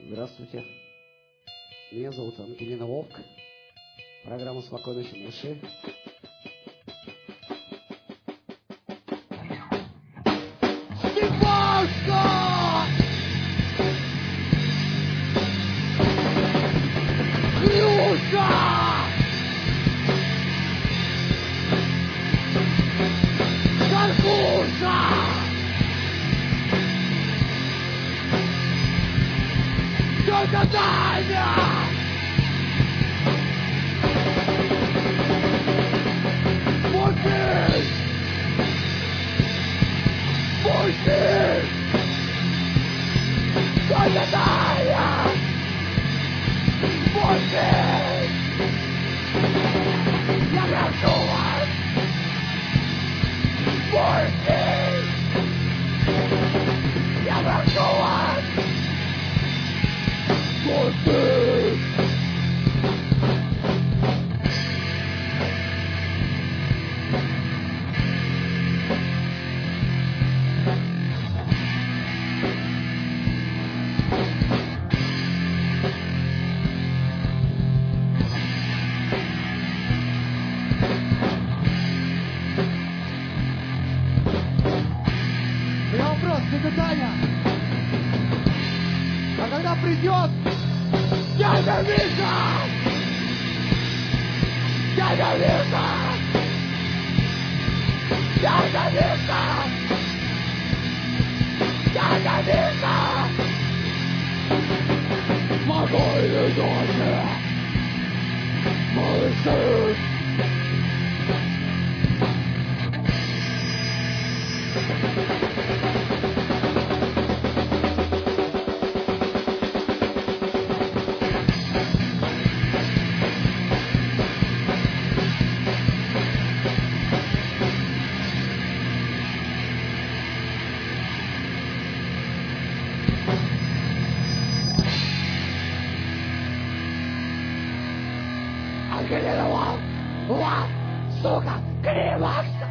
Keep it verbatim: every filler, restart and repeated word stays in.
Здравствуйте. Меня зовут Ангелина Вовк. Программа «Спокойной души». Степашка! Хрюша! Каркуша! Только Таня! Пустись! Пустись! Только Таня! Пустись! Я прошу вас! Пустись! Я прошу вас! Пустись! Я вопрос, это Таня. А когда придет дядя Вика! Дядя Вика! Дядя Вика! Дядя Вика! Спокойной ночи! Малыши! Ангелина, вау! Вау! Сука! Климакс!